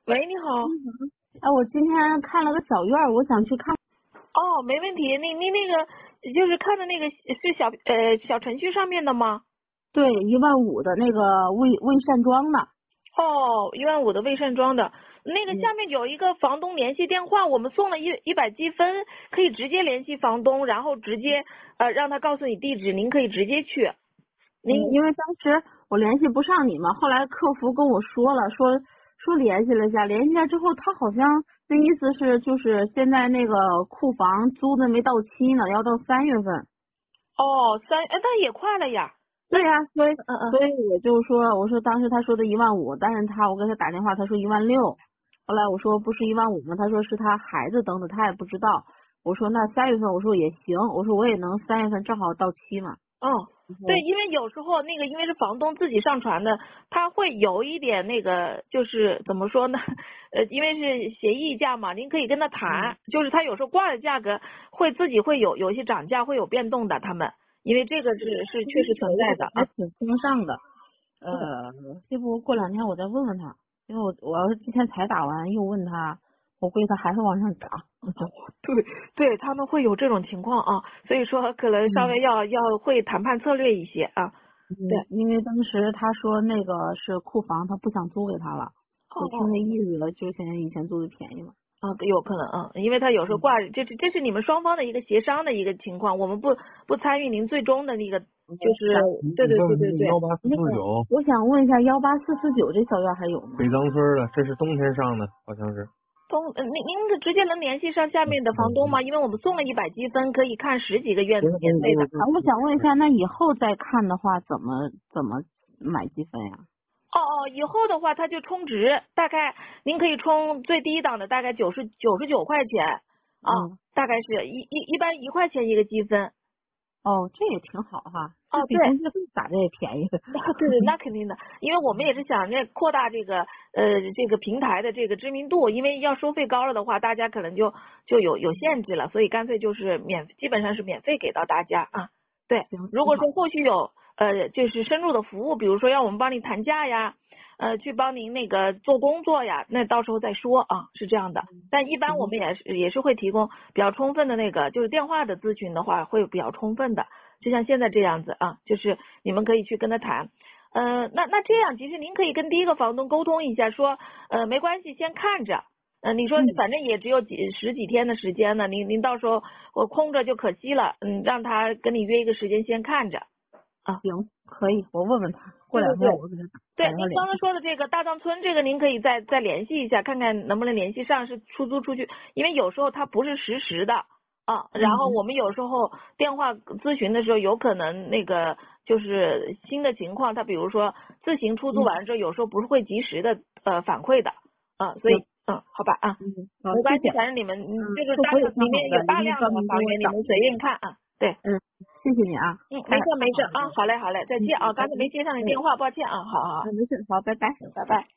喂，你好。 哎，我今天看了个小院儿，我想去看。 哦，没问题。你那个就是看的那个是小程序上面的吗？ 对，15000的那个魏善庄的。 哦，15000的魏善庄的那个下面有一个房东联系电话，我们送了100积分，可以直接联系房东，然后直接让他告诉你地址，您可以直接去。 因为当时我联系不上你嘛，后来客服跟我说了，说联系了一下，联系一下之后，他好像那意思是就是现在那个库房租的没到期呢，要到3月份。 哦，那也快了呀。 对呀，所以嗯。 我就说，我说当时他说的15000，但是我给他打电话，他说16000，后来我说不是15000吗？他说是他孩子等的，他也不知道。我说那3月份，我说也行，我说我也能3月份正好到期嘛。 对，因为有时候那个因为是房东自己上传的，他会有一点那个，就是怎么说呢？因为是协议价嘛，您可以跟他谈，就是他有时候挂的价格自己会有一些涨价，会有变动的，他们，因为这个是确实存在的啊。 还挺风尚的。要不过2天我再问问他，因为我要是今天才打完又问他，我估计他还是往上涨。 对，他们会有这种情况啊，所以说可能稍微要会谈判策略一些啊。对。 因为当时他说那个是库房，他不想租给他了。我听那意思就嫌以前租的便宜嘛。 有可能因为他有时候这是你们双方的一个协商的一个情况，我们不参与您最终的那个，就是对。 我想问一下18449这小院还有吗？ 北张村的，这是冬天上的，好像是。 您直接能联系上下面的房东吗？因为我们送了100积分，可以看10几个院子免费的。 我想问一下，那以后再看的话，怎么买积分呀？ 以后的话他就充值，大概您可以充最低档的大概99块钱大概是一般1块钱一个积分。 这也挺好哈。 对， 中介费咋的也便宜。 对，那肯定的，因为我们也是想扩大这个平台的这个知名度，因为要收费高了的话，大家可能就有限制了，所以干脆就是基本上是免费给到大家啊。对，如果说后续有就是深入的服务，比如说让我们帮你谈价呀，去帮您那个做工作呀，那到时候再说啊，是这样的。但一般我们也是会提供比较充分的那个，就是电话的咨询的话会比较充分的。就像现在这样子啊，就是你们可以去跟他谈，那这样其实您可以跟第一个房东沟通一下，说没关系，先看着，你说反正也只有十几天的时间呢，您到时候我空着就可惜了，让他跟你约一个时间先看着啊。 行，可以，我问问他，过2天我给他打。 对，您刚刚说的这个大藏村这个，您可以再联系一下，看看能不能联系上，是出租出去，因为有时候它不是实时的。然后我们有时候电话咨询的时候，有可能那个就是新的情况，他比如说自行出租完之后，有时候不是会及时的反馈的所以好吧没关系，反正你们就是里面有大量的房源，你们随便看啊。对， 谢谢你啊。 没事好嘞，再见啊，刚才没接上你电话，抱歉啊，好， 没事，好，拜拜。 拜拜。